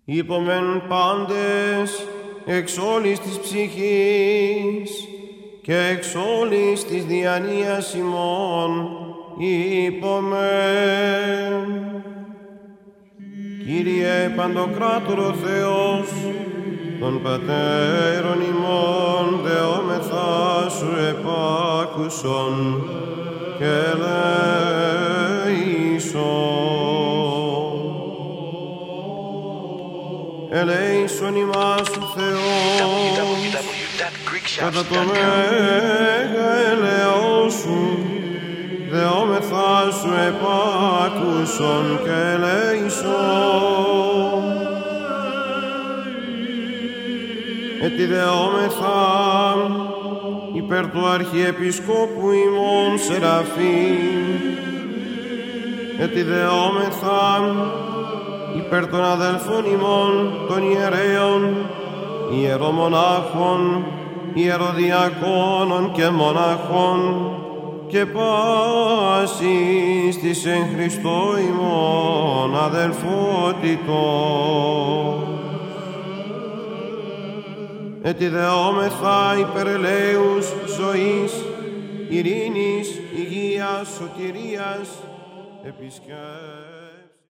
Είπομεν πάντες εξ όλης της ψυχής και εξ όλης της διανοίας ημών είπομεν. Κύριε Παντοκράτορο Θεός, των πατέρων ημών δεόμεθα σου επάκουσον και ελέησον ημάς ο Θεός κατά το μέγα ελεός σου, δεόμεθα σου επάκουσον και ελέησον. Ετιδεόμεθα υπέρ του Αρχιεπισκόπου ημών Σεραφείμ, ετιδεόμεθα υπέρ των αδελφών ημών των ιερέων, ιερομονάχων, ιεροδιακόνων και μοναχών και πάσης της εν Χριστώ ημών αδελφότητος. Ετιδεόμεθα υπέρ ελέους, ζωής, ειρήνης, υγείας, σωτηρίας, επισκέπτων.